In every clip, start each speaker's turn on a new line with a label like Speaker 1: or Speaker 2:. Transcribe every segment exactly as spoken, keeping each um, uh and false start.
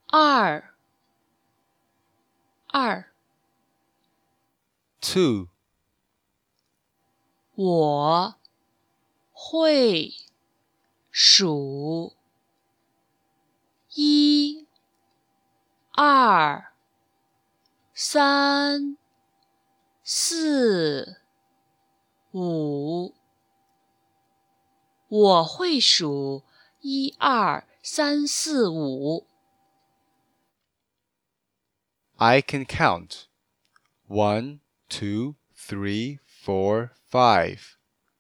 Speaker 1: 二二
Speaker 2: two
Speaker 1: 我会数一二三四五我会数一二三四五
Speaker 2: I can count one, two, three, four, five.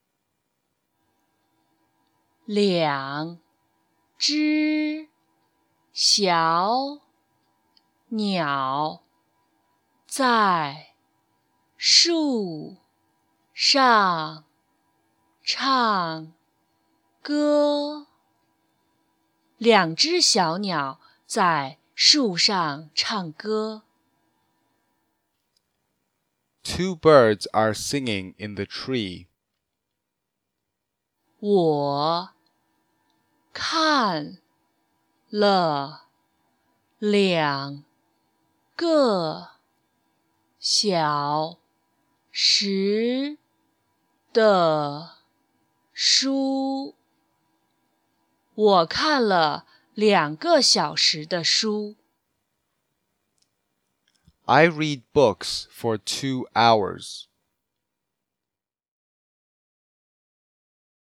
Speaker 1: 两只小鸟在树上唱歌。两只小鸟在树上唱歌。
Speaker 2: Two birds are singing in the tree.
Speaker 1: 我看了两个小时的书。我看了两个小时的书。
Speaker 2: I read books for two hours.